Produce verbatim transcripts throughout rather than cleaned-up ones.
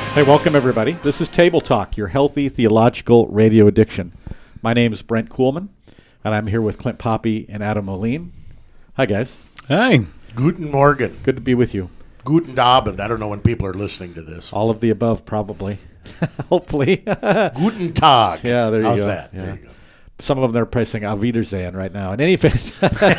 Hey, welcome everybody. This is Table Talk, your healthy theological radio addiction. My name is Brent Kuhlman, and I'm here with Clint Poppy and Adam Moline. Hi, guys. Hi. Guten Morgen. Good to be with you. Guten Abend. I don't know when people are listening to this. All of the above, probably. Hopefully. Guten Tag. Yeah, there you How's go. that? Yeah. There you go. Some of them they're pressing Auf Wiedersehen right now. In any event,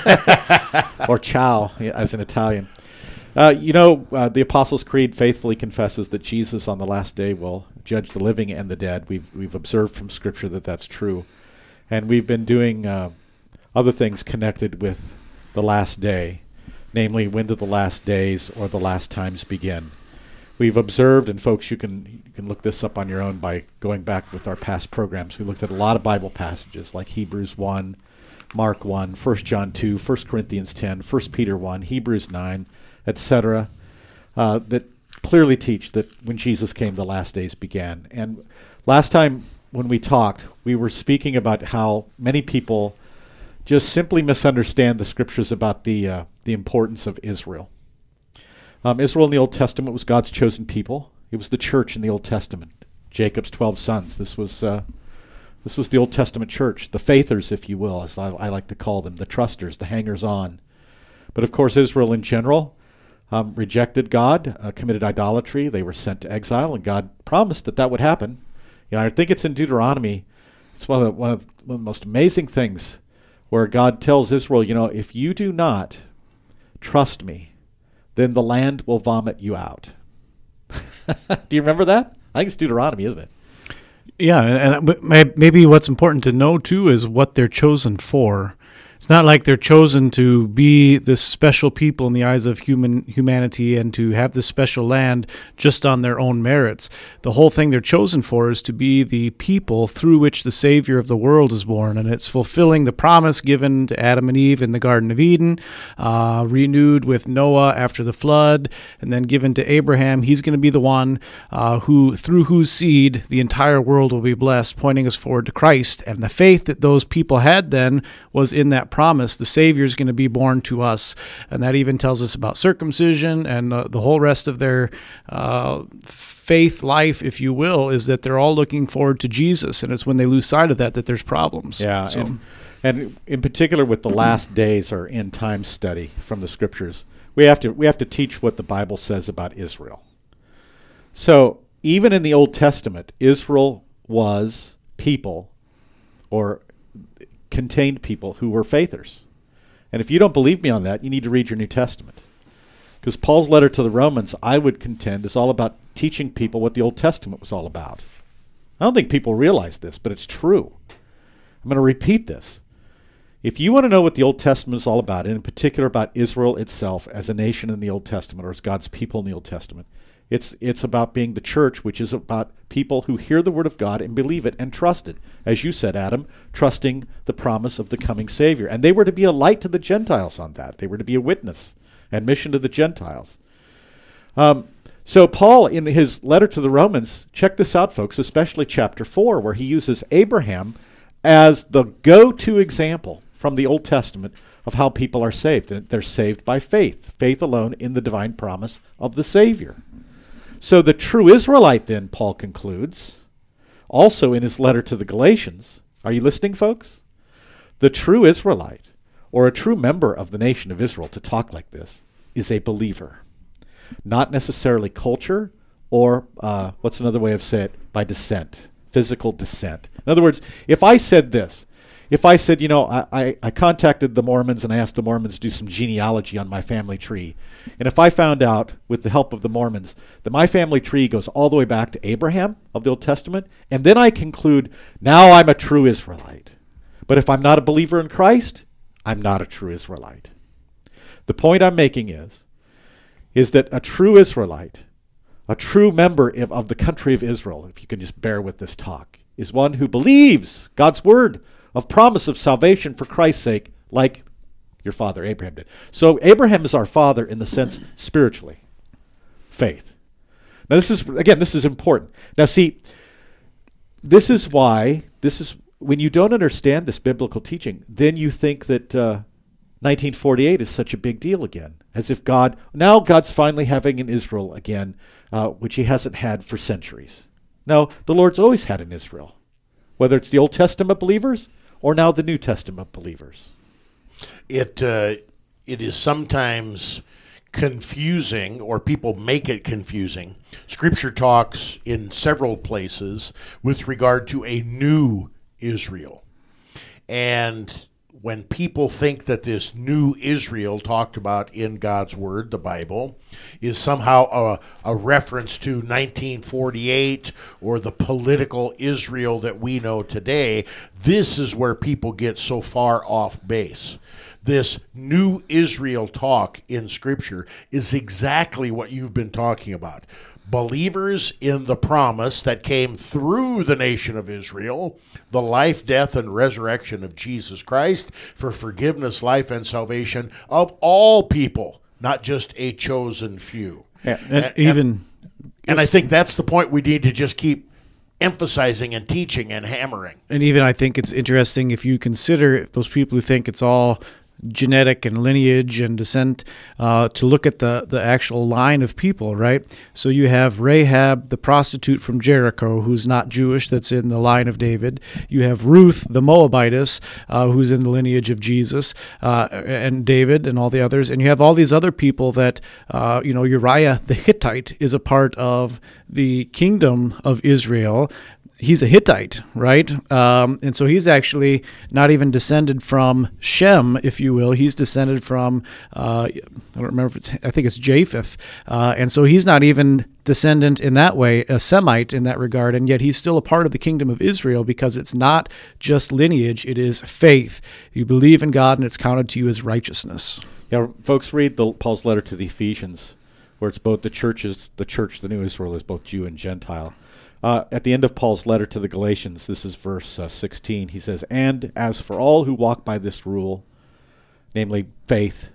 or ciao, as in Italian. Uh, you know, uh, the Apostles' Creed faithfully confesses that Jesus on the last day will judge the living and the dead. We've we've observed from Scripture that that's true. And we've been doing uh, other things connected with the last day, namely, when do the last days or the last times begin? We've observed, and folks, you can you can look this up on your own by going back with our past programs. We looked at a lot of Bible passages like Hebrews one, Mark one, First John two, First Corinthians ten, First Peter one, Hebrews nine, et cetera, uh, that clearly teach that when Jesus came, the last days began. And last time when we talked, we were speaking about how many people just simply misunderstand the Scriptures about the uh, the importance of Israel. Um, Israel in the Old Testament was God's chosen people. It was the church in the Old Testament, Jacob's twelve sons. This was uh, this was the Old Testament church, the faithers, if you will, as I, I like to call them, the trusters, the hangers-on. But of course, Israel in general um, rejected God, uh, committed idolatry. They were sent to exile, and God promised that that would happen. You know, I think it's in Deuteronomy. It's one of the, one of, one of the most amazing things where God tells Israel, you know, if you do not trust me, then the land will vomit you out. Do you remember that? I think it's Deuteronomy, isn't it? Yeah, and, and maybe what's important to know, too, is what they're chosen for. It's not like they're chosen to be this special people in the eyes of human humanity and to have this special land just on their own merits. The whole thing they're chosen for is to be the people through which the Savior of the world is born, and it's fulfilling the promise given to Adam and Eve in the Garden of Eden, uh, renewed with Noah after the flood, and then given to Abraham. He's going to be the one uh, who, through whose seed the entire world will be blessed, pointing us forward to Christ. And the faith that those people had then was in that promise. The Savior is going to be born to us, and that even tells us about circumcision and uh, the whole rest of their uh, faith life, if you will, is that they're all looking forward to Jesus, and it's when they lose sight of that that there's problems. Yeah, so. and, and in particular with the last days or end time study from the Scriptures, we have to we have to teach what the Bible says about Israel. So even in the Old Testament, Israel was people, or contained people who were faithers. And if you don't believe me on that, you need to read your New Testament. Because Paul's letter to the Romans, I would contend, is all about teaching people what the Old Testament was all about. I don't think people realize this, but it's true. I'm going to repeat this. If you want to know what the Old Testament is all about, and in particular about Israel itself as a nation in the Old Testament, or as God's people in the Old Testament, It's it's about being the church, which is about people who hear the word of God and believe it and trust it. As you said, Adam, trusting the promise of the coming Savior. And they were to be a light to the Gentiles on that. They were to be a witness and mission to the Gentiles. Um, so Paul, in his letter to the Romans, check this out, folks, especially chapter four, where he uses Abraham as the go-to example from the Old Testament of how people are saved. And they're saved by faith, faith alone in the divine promise of the Savior. So the true Israelite, then, Paul concludes, also in his letter to the Galatians, are you listening, folks? The true Israelite, or a true member of the nation of Israel, to talk like this, is a believer. Not necessarily culture, or uh, what's another way of saying it? By descent, physical descent. In other words, if I said this, if I said, you know, I, I, I contacted the Mormons and I asked the Mormons to do some genealogy on my family tree, and if I found out, with the help of the Mormons, that my family tree goes all the way back to Abraham of the Old Testament, and then I conclude, now I'm a true Israelite. But if I'm not a believer in Christ, I'm not a true Israelite. The point I'm making is, is that a true Israelite, a true member of, of the country of Israel, if you can just bear with this talk, is one who believes God's word of promise of salvation for Christ's sake, like your father Abraham did. So Abraham is our father in the sense spiritually. Faith. Now this is, again, this is important. Now see, this is why, this is, when you don't understand this biblical teaching, then you think that uh, nineteen forty-eight is such a big deal again, as if God, now God's finally having an Israel again, uh, which he hasn't had for centuries. No, the Lord's always had an Israel, whether it's the Old Testament believers or now the New Testament believers. It uh, it is sometimes confusing, or people make it confusing. Scripture talks in several places with regard to a new Israel. And when people think that this new Israel talked about in God's Word, the Bible, is somehow a, a reference to nineteen forty-eight or the political Israel that we know today, this is where people get so far off base. This new Israel talk in Scripture is exactly what you've been talking about. Believers in the promise that came through the nation of Israel, the life, death, and resurrection of Jesus Christ for forgiveness, life, and salvation of all people, not just a chosen few. Yeah, and, and even, and, and I think that's the point we need to just keep emphasizing and teaching and hammering. And even I think it's interesting if you consider those people who think it's all genetic and lineage and descent, uh, to look at the, the actual line of people, right? So you have Rahab, the prostitute from Jericho, who's not Jewish, that's in the line of David. You have Ruth, the Moabitess, uh, who's in the lineage of Jesus, uh, and David and all the others. And you have all these other people that, uh, you know, Uriah the Hittite is a part of the kingdom of Israel. He's a Hittite, right? Um, and so he's actually not even descended from Shem, if you will. He's descended from, uh, I don't remember if it's, I think it's Japheth. Uh, and so he's not even descendant in that way, a Semite in that regard, and yet he's still a part of the kingdom of Israel because it's not just lineage, it is faith. You believe in God and it's counted to you as righteousness. Yeah, folks, read the, Paul's letter to the Ephesians, where it's both the churches, the church, the new Israel is both Jew and Gentile. Uh, at the end of Paul's letter to the Galatians, this is verse uh, sixteen, he says, "And as for all who walk by this rule, namely faith,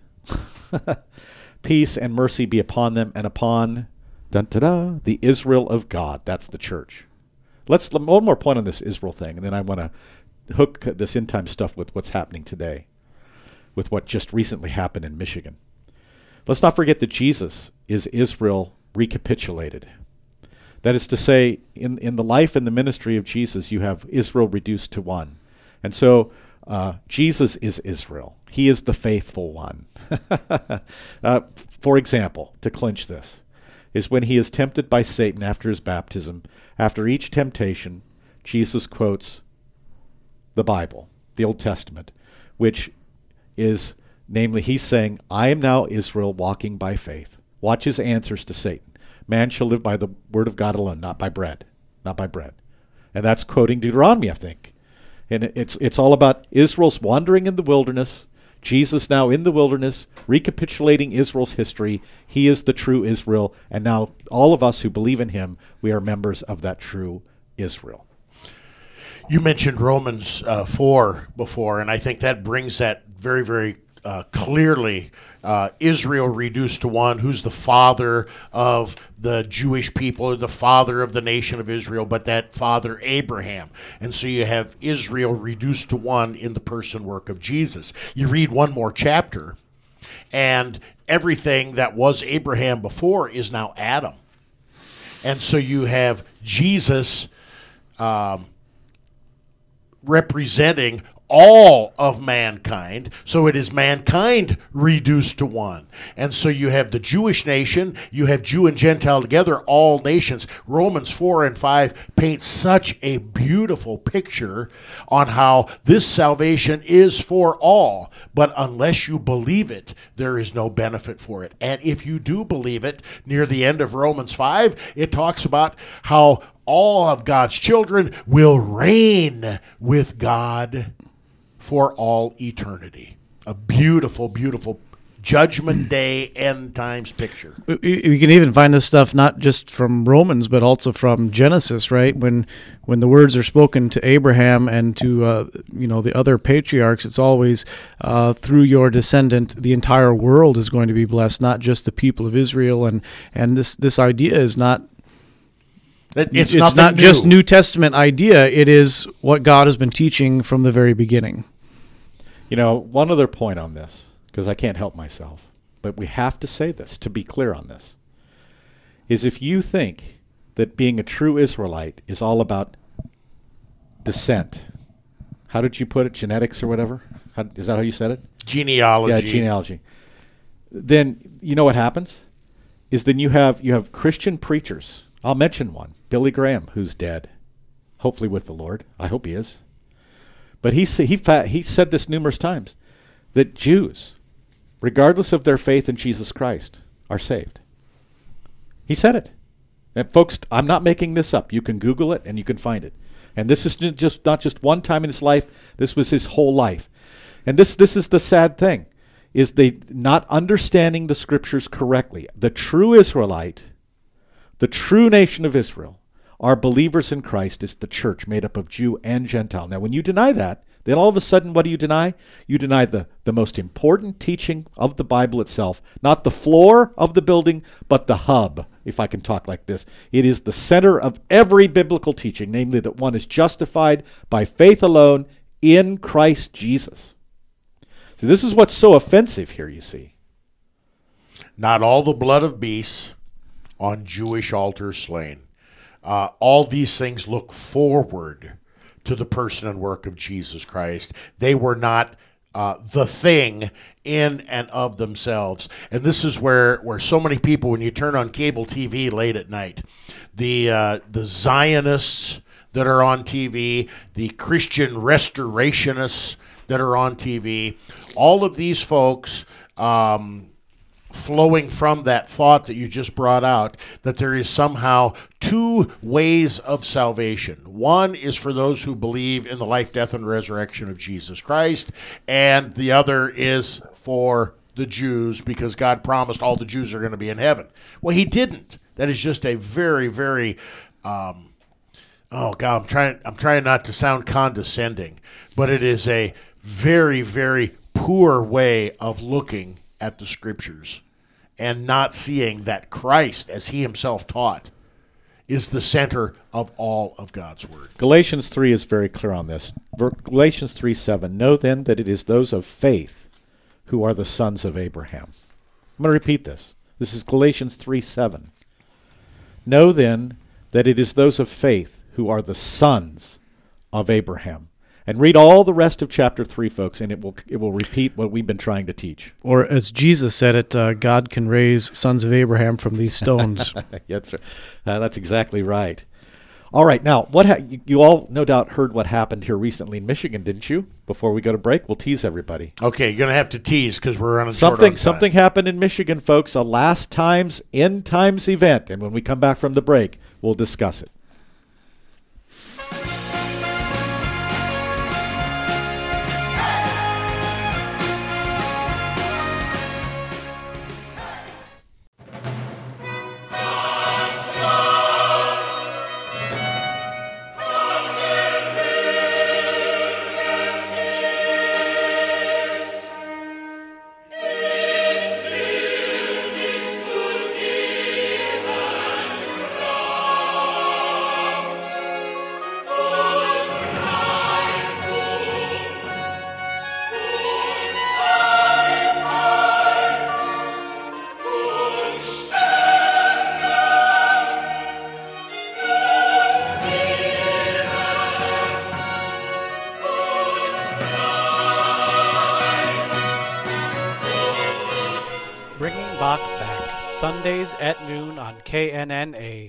peace and mercy be upon them and upon dun, da, da, the Israel of God." That's the church. Let's one more point on this Israel thing, and then I want to hook this end time stuff with what's happening today, with what just recently happened in Michigan. Let's not forget that Jesus is Israel recapitulated. That is to say, in, in the life and the ministry of Jesus, you have Israel reduced to one. And so uh, Jesus is Israel. He is the faithful one. uh, for example, to clinch this, is when he is tempted by Satan after his baptism, after each temptation, Jesus quotes the Bible, the Old Testament, which is, namely, he's saying, "I am now Israel walking by faith." Watch his answers to Satan. "Man shall live by the word of God alone, not by bread, not by bread." And that's quoting Deuteronomy, I think. And it's it's all about Israel's wandering in the wilderness, Jesus now in the wilderness, recapitulating Israel's history. He is the true Israel, and now all of us who believe in him, we are members of that true Israel. You mentioned Romans uh, four before, and I think that brings that very, very uh, clearly. Uh, Israel reduced to one, who's the father of the Jewish people, or the father of the nation of Israel, but that father Abraham. And so you have Israel reduced to one in the person work of Jesus. You read one more chapter, and everything that was Abraham before is now Adam. And so you have Jesus um, representing all of mankind, so it is mankind reduced to one. And so you have the Jewish nation, you have Jew and Gentile together, all nations. Romans four and five paint such a beautiful picture on how this salvation is for all, but unless you believe it, there is no benefit for it. And if you do believe it, near the end of Romans five, it talks about how all of God's children will reign with God for all eternity. A beautiful, beautiful Judgment Day, end times picture. You can even find this stuff not just from Romans, but also from Genesis, right? When when the words are spoken to Abraham and to uh, you know the other patriarchs, it's always uh, through your descendant, the entire world is going to be blessed, not just the people of Israel. And and this this idea is not. It's, it's not new. just New Testament idea. It is what God has been teaching from the very beginning. You know, one other point on this, because I can't help myself, but we have to say this to be clear on this, is if you think that being a true Israelite is all about descent, how did you put it, genetics or whatever? How, is that how you said it? Genealogy. Yeah, genealogy. Then you know what happens is then you have you have Christian preachers. I'll mention one, Billy Graham, who's dead, hopefully with the Lord. I hope he is. But he he he said this numerous times, that Jews, regardless of their faith in Jesus Christ, are saved. He said it. And folks, I'm not making this up. You can Google it and you can find it. And this is just not just one time in his life. This was his whole life. And this this is the sad thing, is they not understanding the scriptures correctly. The true Israelite, the true nation of Israel, are believers in Christ, is the church made up of Jew and Gentile. Now, when you deny that, then all of a sudden, what do you deny? You deny the, the most important teaching of the Bible itself, not the floor of the building, but the hub, if I can talk like this. It is the center of every biblical teaching, namely that one is justified by faith alone in Christ Jesus. So this is what's so offensive here, you see. Not all the blood of beasts on Jewish altars slain. Uh, all these things look forward to the person and work of Jesus Christ. They were not uh, the thing in and of themselves. And this is where, where so many people, when you turn on cable T V late at night, the uh, the Zionists that are on T V, the Christian restorationists that are on T V, all of these folks, um, flowing from that thought that you just brought out, that there is somehow two ways of salvation. One is for those who believe in the life, death, and resurrection of Jesus Christ, and the other is for the Jews, because God promised all the Jews are going to be in heaven. Well, he didn't. That is just a very, very, um, oh God, I'm trying, I'm trying not to sound condescending, but it is a very, very poor way of looking at the scriptures and not seeing that Christ, as he himself taught, is the center of all of God's word. Galatians three is very clear on this. Galatians three seven, know then that it is those of faith who are the sons of Abraham. I'm going to repeat this. This is Galatians three seven. Know then that it is those of faith who are the sons of Abraham. And read all the rest of chapter three, folks, and it will it will repeat what we've been trying to teach. Or as Jesus said it, uh, God can raise sons of Abraham from these stones. that's, uh, that's exactly right. All right, now, what ha- you, you all no doubt heard what happened here recently in Michigan, didn't you? Before we go to break, we'll tease everybody. Okay, you're going to have to tease because we're running something, short on time. Something happened in Michigan, folks, a last times, end times event. And when we come back from the break, we'll discuss it. Bringing Bach back, Sundays at noon on K N N A.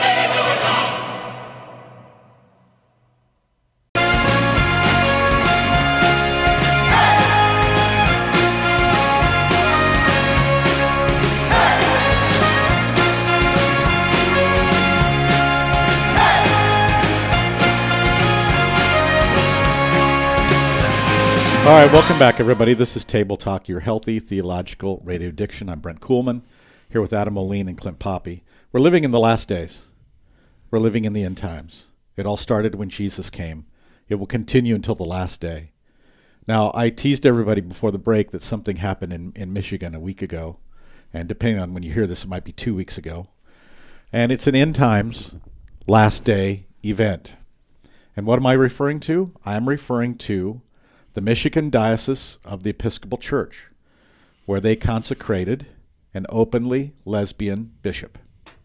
All right, welcome back, everybody. This is Table Talk, your healthy theological radio diction. I'm Brent Kuhlman, here with Adam Moline and Clint Poppy. We're living in the last days. We're living in the end times. It all started when Jesus came. It will continue until the last day. Now, I teased everybody before the break that something happened in, in Michigan a week ago, and depending on when you hear this, it might be two weeks ago. And it's an end times, last day event. And what am I referring to? I'm referring to the Michigan Diocese of the Episcopal Church. where they consecrated an openly lesbian bishop.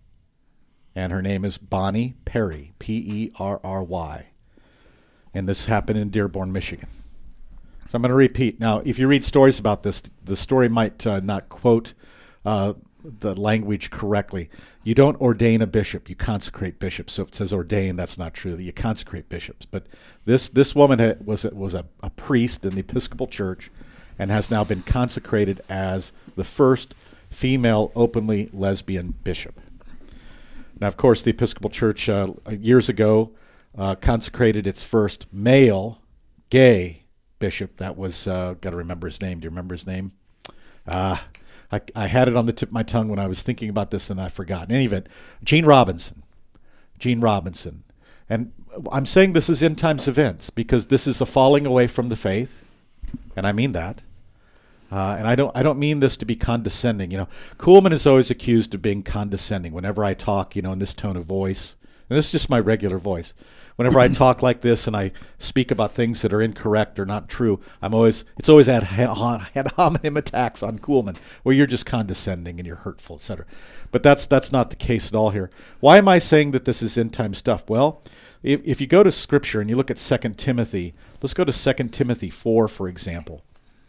And her name is Bonnie Perry, P E R R Y. And this happened in Dearborn, Michigan. So I'm going to repeat. Now, if you read stories about this, the story might uh, not quote uh, the language correctly. You don't ordain a bishop, you consecrate bishops. So if it says ordain, that's not true. You consecrate bishops. But this this woman had, was, was a, a priest in the Episcopal Church and has now been consecrated as the first female openly lesbian bishop. Now, of course, the Episcopal Church uh, years ago uh, consecrated its first male gay bishop. That was, uh, got to remember his name. Do you remember his name? Uh, I, I had it on the tip of my tongue when I was thinking about this and I forgot. In any event, Gene Robinson. Gene Robinson. And I'm saying this is end times events because this is a falling away from the faith, and I mean that. Uh, and I don't I don't mean this to be condescending. You know, Kuhlman is always accused of being condescending whenever I talk, you know, in this tone of voice. And this is just my regular voice. Whenever I talk like this and I speak about things that are incorrect or not true, I'm always it's always ad, ad hominem attacks on Kuhlman, where you're just condescending and you're hurtful, et cetera. But that's that's not the case at all here. Why am I saying that this is end time stuff? Well, if if you go to Scripture and you look at Second Timothy, let's go to Second Timothy four, for example.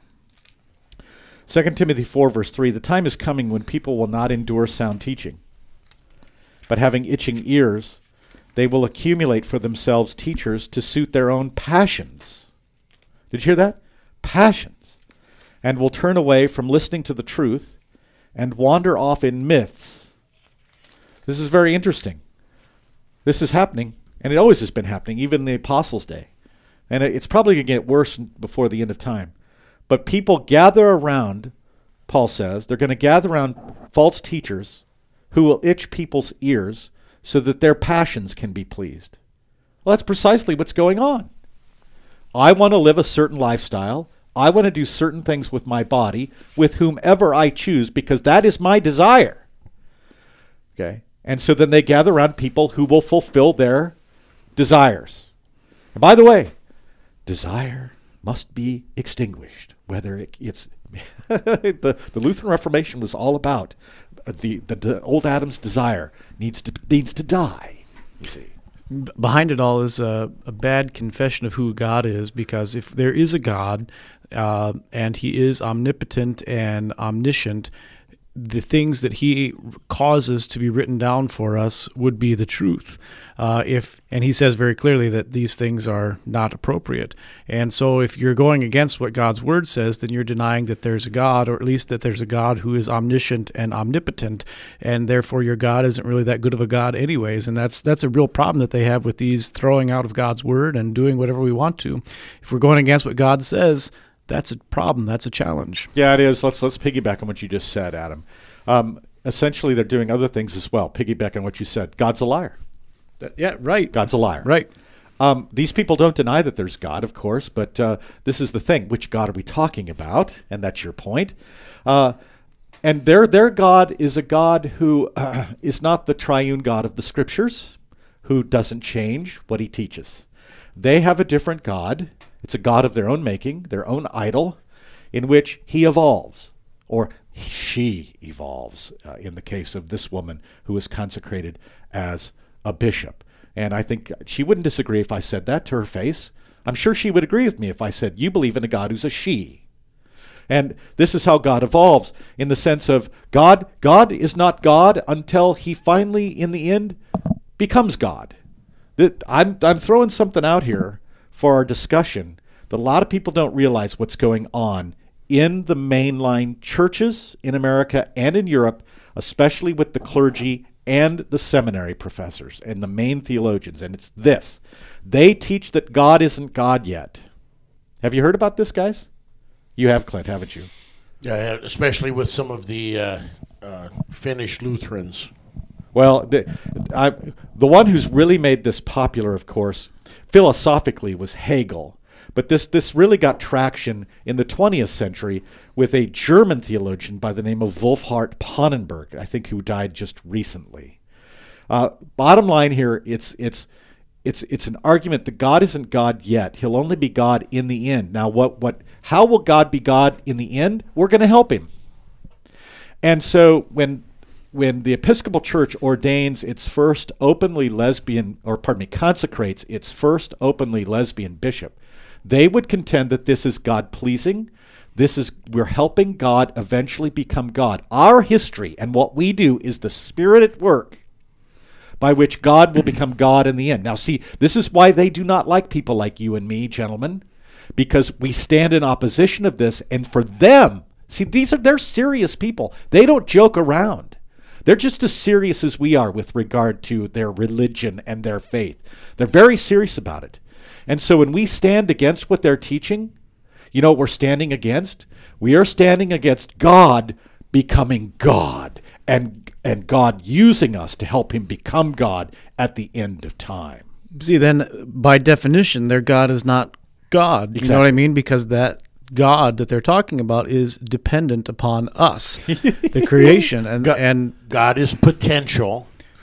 Second Timothy four, verse three, the time is coming when people will not endure sound teaching, but having itching ears, they will accumulate for themselves teachers to suit their own passions. Did you hear that? Passions. And will turn away from listening to the truth and wander off in myths. This is very interesting. This is happening, and it always has been happening, even in the Apostles' day. And it's probably going to get worse before the end of time. But people gather around, Paul says, they're going to gather around false teachers who will itch people's ears so that their passions can be pleased. Well, that's precisely what's going on. I want to live a certain lifestyle. I want to do certain things with my body, with whomever I choose, because that is my desire. Okay? And so then they gather around people who will fulfill their desires. And by the way, desire must be extinguished. Whether it, it's the, the Lutheran Reformation was all about the, the the old Adam's desire needs to needs to die. You see, behind it all is a, a bad confession of who God is, because if there is a God uh, and He is omnipotent and omniscient, the things that He causes to be written down for us would be the truth. Uh, if and He says very clearly that these things are not appropriate. And so if you're going against what God's Word says, then you're denying that there's a God, or at least that there's a God who is omniscient and omnipotent, and therefore your God isn't really that good of a God anyways. And that's that's a real problem that they have with these throwing out of God's Word and doing whatever we want to. If we're going against what God says, that's a problem. That's a challenge. Yeah, it is. Let's let's piggyback on what you just said, Adam. Um, essentially, they're doing other things as well. Piggyback on what you said. God's a liar. That, yeah, right. God's a liar. Right. Um, these people don't deny that there's God, of course, but uh, this is the thing. Which God are we talking about? And that's your point. Uh, and their their God is a God who uh, is not the triune God of the Scriptures, who doesn't change what He teaches. They have a different God. It's a God of their own making, their own idol, in which He evolves, or she evolves, uh, in the case of this woman who is consecrated as a bishop. And I think she wouldn't disagree if I said that to her face. I'm sure she would agree with me if I said, you believe in a God who's a she. And this is how God evolves, in the sense of God, God is not God until He finally, in the end, becomes God. That I'm, I'm throwing something out here for our discussion that a lot of people don't realize what's going on in the mainline churches in America and in Europe, especially with the clergy and the seminary professors and the main theologians. And it's this. They teach that God isn't God yet. Have you heard about this, guys? You have, Clint, haven't you? Yeah, especially with some of the uh, uh, Finnish Lutherans. Well, the, I, the one who's really made this popular, of course, philosophically was Hegel. But this, this really got traction in the twentieth century with a German theologian by the name of Wolfhart Pannenberg, I think, who died just recently. Uh, bottom line here, it's it's it's it's an argument that God isn't God yet. He'll only be God in the end. Now, what what? How will God be God in the end? We're going to help Him. And so when when the Episcopal Church ordains its first openly lesbian, or pardon me, consecrates its first openly lesbian bishop, they would contend that this is God-pleasing. This is, we're helping God eventually become God. Our history and what we do is the Spirit at work by which God will become God in the end. Now see, this is why they do not like people like you and me, gentlemen, because we stand in opposition of this, and for them, see, these are, they're serious people. They don't joke around. They're just as serious as we are with regard to their religion and their faith. They're very serious about it. And so when we stand against what they're teaching, you know what we're standing against? We are standing against God becoming God, and and God using us to help him become God at the end of time. See, then by definition, their God is not God. Exactly. You know what I mean? Because that God that they're talking about is dependent upon us, the creation. And, God, and God is potential,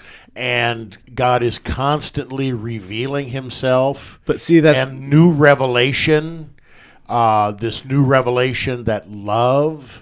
and God is constantly revealing himself. But see, that's... And new revelation, uh, this new revelation that love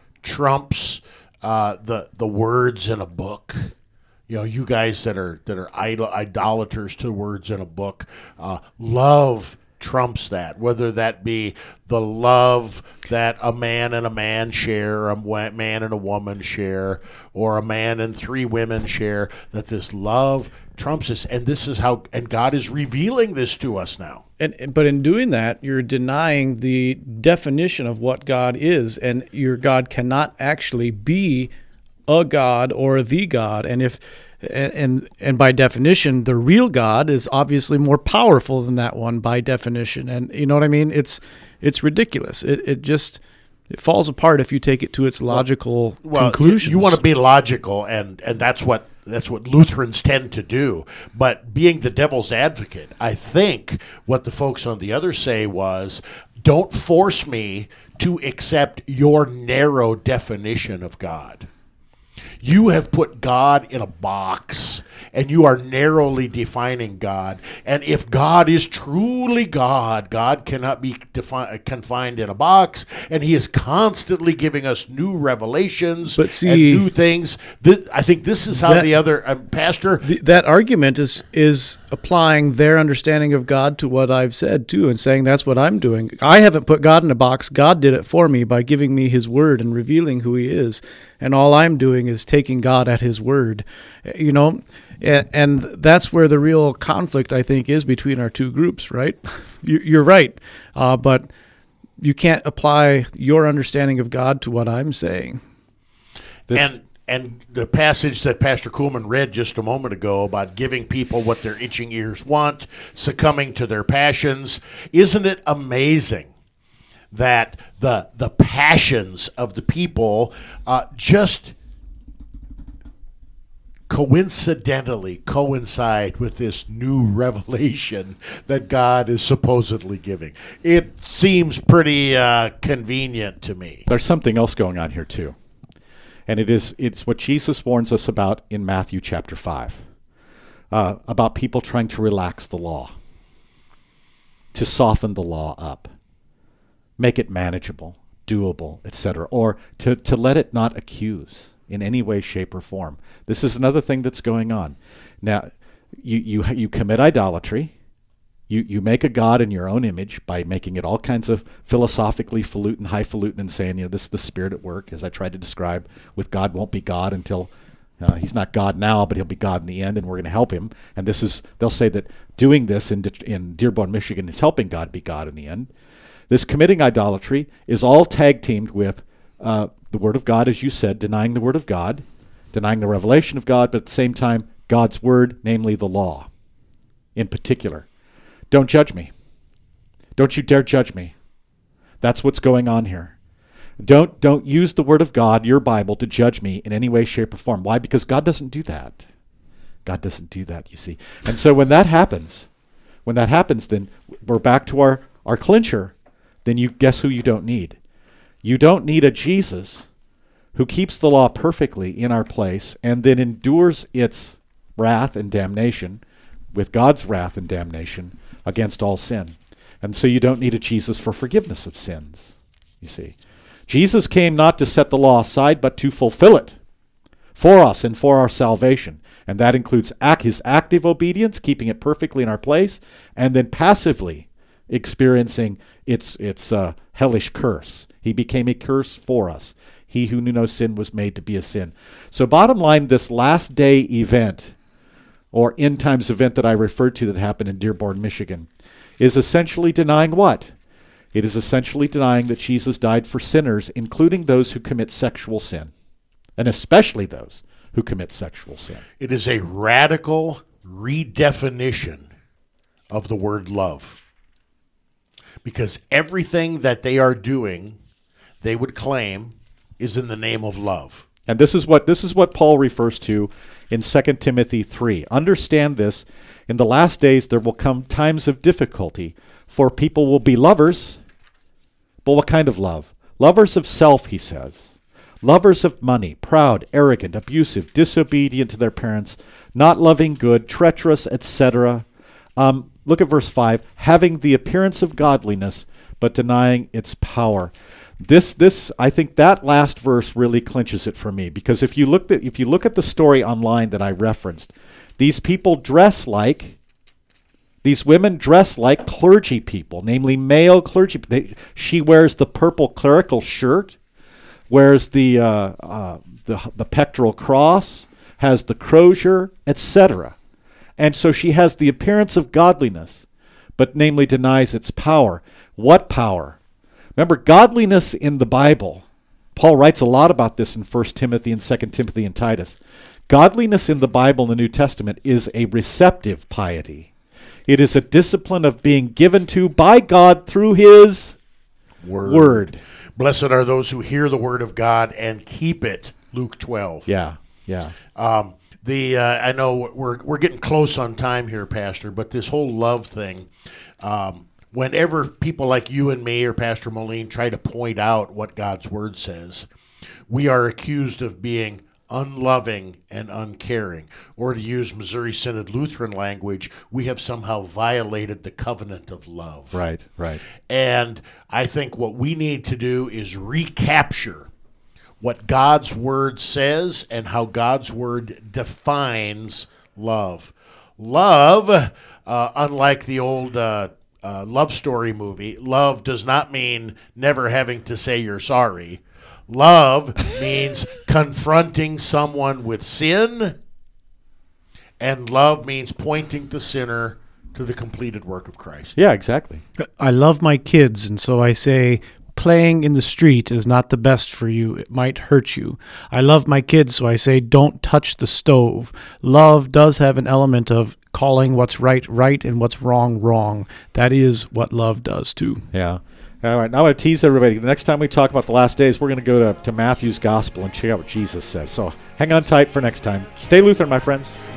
trumps uh, the the words in a book. You know, you guys that are that are idol, idolaters to words in a book, uh, love trumps that, whether that be the love that a man and a man share, a man and a woman share, or a man and three women share, that this love trumps this. And this is how, and God is revealing this to us now. And, but in doing that, you're denying the definition of what God is, and your God cannot actually be a God or the God. And if and and by definition, the real God is obviously more powerful than that one by definition. And you know what I mean? It's it's ridiculous. It it just it falls apart if you take it to its logical well, conclusions. You, you want to be logical, and, and that's what that's what Lutherans tend to do. But being the devil's advocate, I think what the folks on the other say was, don't force me to accept your narrow definition of God. You have put God in a box, and you are narrowly defining God. And if God is truly God, God cannot be defi- confined in a box, and he is constantly giving us new revelations But see, and new things. Th- I think this is how that, the other, um, Pastor... The, that argument is is applying their understanding of God to what I've said, too, and saying that's what I'm doing. I haven't put God in a box. God did it for me by giving me his word and revealing who he is. And all I'm doing is taking God at his word, you know, and, and that's where the real conflict, I think, is between our two groups, right? You're right, uh, but you can't apply your understanding of God to what I'm saying. This, and and the passage that Pastor Kuhlman read just a moment ago about giving people what their itching ears want, succumbing to their passions, isn't it amazing that the the passions of the people uh, just coincidentally coincide with this new revelation that God is supposedly giving? It seems pretty uh, convenient to me. there's something else going on here too. And it is it's what Jesus warns us about in Matthew chapter five, uh, about people trying to relax the law, to soften the law up, make it manageable, doable, et cetera, or to, to let it not accuse in any way, shape, or form. This is another thing that's going on. Now, you you you commit idolatry. You you make a god in your own image by making it all kinds of philosophically falutin, highfalutin, and saying, you know, this is the Spirit at work, as I tried to describe, with God won't be God until uh, he's not God now, but he'll be God in the end, and we're going to help him. And this is, they'll say that doing this in in Dearborn, Michigan, is helping God be God in the end. This committing idolatry is all tag-teamed with uh, the Word of God, as you said, denying the Word of God, denying the revelation of God, but at the same time, God's Word, namely the law in particular. Don't judge me. Don't you dare judge me. That's what's going on here. Don't don't use the Word of God, your Bible, to judge me in any way, shape, or form. Why? Because God doesn't do that. God doesn't do that, you see. And so when that happens, when that happens, then we're back to our, our clincher. Then you guess who you don't need. You don't need a Jesus who keeps the law perfectly in our place and then endures its wrath and damnation with God's wrath and damnation against all sin. And so you don't need a Jesus for forgiveness of sins, you see. Jesus came not to set the law aside, but to fulfill it for us and for our salvation. And that includes act, his active obedience, keeping it perfectly in our place, and then passively experiencing its, its uh, hellish curse. He became a curse for us. He who knew no sin was made to be a sin. So bottom line, this last day event, or end times event that I referred to that happened in Dearborn, Michigan, is essentially denying what? It is essentially denying that Jesus died for sinners, including those who commit sexual sin, and especially those who commit sexual sin. It is a radical redefinition of the word love. Because everything that they are doing, they would claim, is in the name of love. And this is what this is what Paul refers to in Second Timothy three. Understand this, in the last days there will come times of difficulty, for people will be lovers. But what kind of love? Lovers of self, he says. Lovers of money, proud, arrogant, abusive, disobedient to their parents, not loving good, treacherous, et cetera. Um, look at verse five. Having the appearance of godliness, but denying its power. This, this, I think that last verse really clinches it for me, because if you look at if you look at the story online that I referenced, these people dress like, these women dress like clergy people, namely male clergy. They, she wears the purple clerical shirt, wears the uh, uh, the the pectoral cross, has the crozier, et cetera. And so she has the appearance of godliness, but namely denies its power. What power? Remember, godliness in the Bible, Paul writes a lot about this in First Timothy and Second Timothy and Titus. Godliness in the Bible in the New Testament is a receptive piety. It is a discipline of being given to by God through his word. word. Blessed are those who hear the word of God and keep it, Luke twelve. Yeah, yeah. Um, the uh, I know we're we're getting close on time here, Pastor, but this whole love thing, um, whenever people like you and me or Pastor Moline try to point out what God's word says, we are accused of being unloving and uncaring. Or to use Missouri Synod Lutheran language, we have somehow violated the covenant of love. Right, right. And I think what we need to do is recapture what God's word says and how God's word defines love. Love, uh, unlike the old uh, uh, love story movie, love does not mean never having to say you're sorry. Love means confronting someone with sin, and love means pointing the sinner to the completed work of Christ. Yeah, exactly. I love my kids, and so I say, playing in the street is not the best for you. It might hurt you. I love my kids, so I say, don't touch the stove. Love does have an element of calling what's right, right, and what's wrong, wrong. That is what love does, too. Yeah. All right, now I'm going to tease everybody. The next time we talk about the last days, we're going to go to, to Matthew's Gospel and check out what Jesus says. So hang on tight for next time. Stay Lutheran, my friends.